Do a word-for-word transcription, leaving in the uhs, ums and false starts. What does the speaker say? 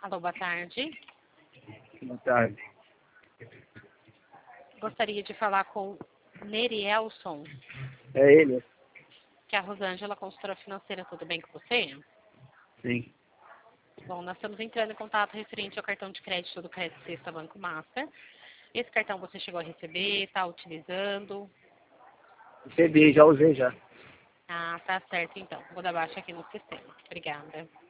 Alô, boa tarde. Boa tarde. Gostaria de falar com Nerielson, É ele? que é a Rosângela, consultora financeira. Tudo bem com você? Sim. Bom, nós estamos entrando em contato referente ao cartão de crédito do Crédito Sexta Banco Master. Esse cartão você chegou a receber, está utilizando? Recebi, já usei já. Ah, tá certo então. Vou dar baixa aqui no sistema. Obrigada.